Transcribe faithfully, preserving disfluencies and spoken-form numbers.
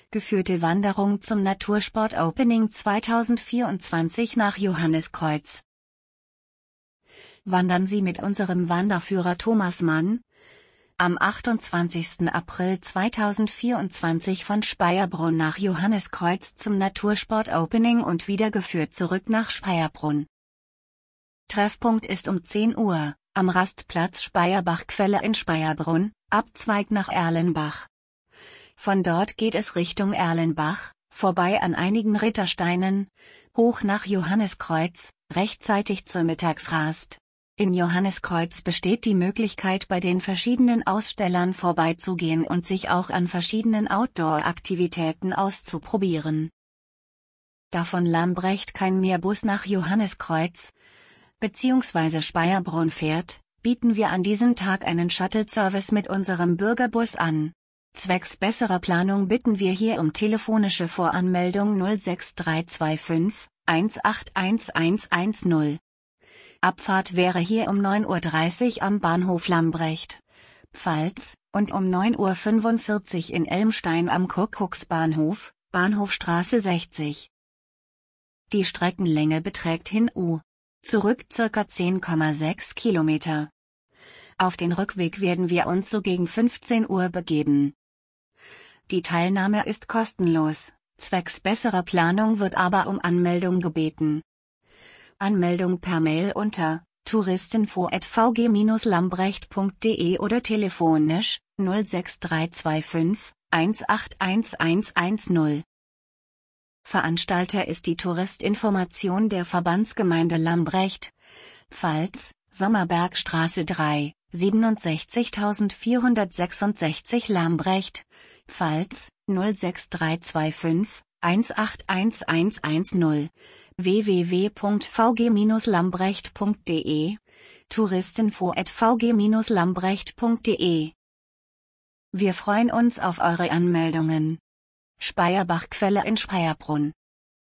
Geführte Wanderung zum Natursport Opening zweitausendvierundzwanzig nach Johanniskreuz. Wandern Sie mit unserem Wanderführer Thomas Mann am achtundzwanzigsten April zweitausendvierundzwanzig von Speyersbrunn nach Johanniskreuz zum Natursport Opening und wieder geführt zurück nach Speyersbrunn. Treffpunkt ist um zehn Uhr, am Rastplatz Speyerbachquelle in Speyersbrunn, Abzweig nach Erlenbach. Von dort geht es Richtung Erlenbach, vorbei an einigen Rittersteinen, hoch nach Johanniskreuz, rechtzeitig zur Mittagsrast. In Johanniskreuz besteht die Möglichkeit, bei den verschiedenen Ausstellern vorbeizugehen und sich auch an verschiedenen Outdoor-Aktivitäten auszuprobieren. Da von Lambrecht kein Mehrbus nach Johanniskreuz bzw. Speyersbrunn fährt, bieten wir an diesem Tag einen Shuttle-Service mit unserem Bürgerbus an. Zwecks besserer Planung bitten wir hier um telefonische Voranmeldung null sechs drei zwei fünf eins acht eins eins eins null. Abfahrt wäre hier um neun Uhr dreißig am Bahnhof Lambrecht, Pfalz, und um neun Uhr fünfundvierzig in Elmstein am Kuckucksbahnhof, Bahnhofstraße sechzig. Die Streckenlänge beträgt hin U. Zurück ca. zehn Komma sechs Kilometer. Auf den Rückweg werden wir uns so gegen fünfzehn Uhr begeben. Die Teilnahme ist kostenlos, zwecks besserer Planung wird aber um Anmeldung gebeten. Anmeldung per Mail unter touristenfo at v g lambrecht punkt de oder telefonisch null sechs drei zwei fünf eins acht eins eins eins null. Veranstalter ist die Touristinformation der Verbandsgemeinde Lambrecht, Pfalz, Sommerbergstraße drei, siebenundsechzigtausendvierhundertsechsundsechzig Lambrecht, Pfalz, null sechs drei zwei fünf eins acht eins eins eins null, w w w punkt v g lambrecht punkt de, touristenfo at v g lambrecht punkt de. Wir freuen uns auf eure Anmeldungen. Speyerbachquelle in Speyersbrunn.